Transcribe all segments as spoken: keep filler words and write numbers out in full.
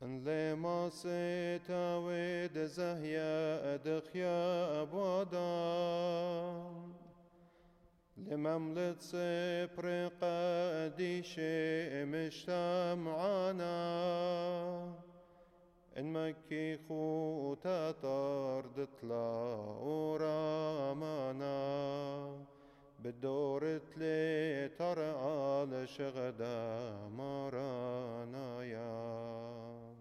ان لما سيتا ود زهيا ادخيا ابوادام لمملت سبر قديش مجتمعنا ان مكي خوتا طرد طلع ورامانا بدورت لي ترعى لشغدا مرانا يا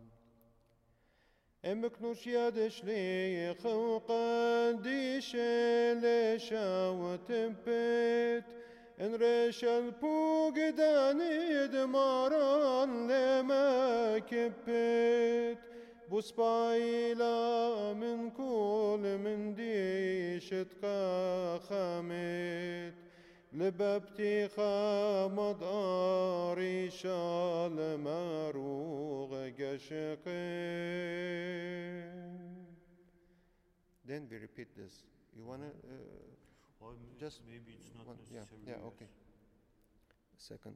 امك نوش يدش لي خوقا ديش ليشا وتمبت ان ريش البوق داني دماران لما كبت بوسبايلا من كل من ديش تقا خامت لببتي خامد آري شال مروغ قشقين. Then we repeat this. You wanna uh, Or just maybe it's not one, necessary. yeah, yeah, okay. Second.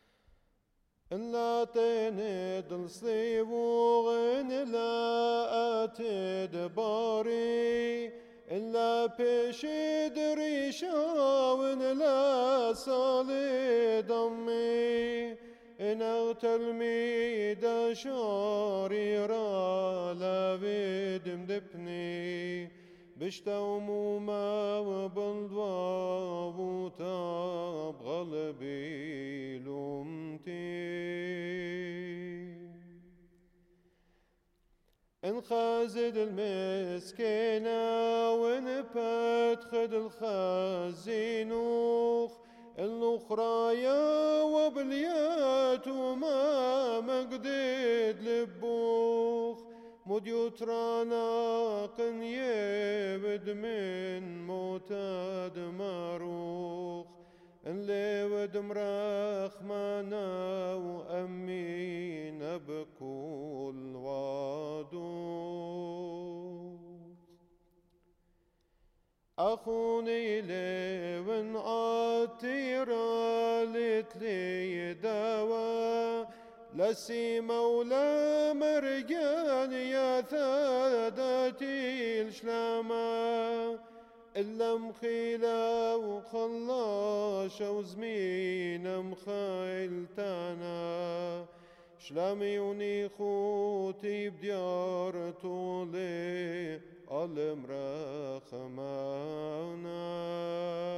لا تندل صيوغن لا أتدباري إلا بيش دريشاون لا صالي دمي إن أغتل ميدا شاري را لا فيدم دبني بشتاو ما وبلدوا وطاب غلبي لومتي ان خازد المسكينة وان بتخد الخازينوخ الأخرايا وبليات وما مقدد لبوخ مديوت رانا قن يبد من موتاد ماروخ ان ليود مراخ مانا وامين بكل وادوخ اخوني ليون عطيرا لتلي دوا لسي مولا مرجان يا ثادتي الشلاما إلا مخيلة وخلاش وزمين مخيلتانا شلامي ونيخوتي بديار طولي المرخمانا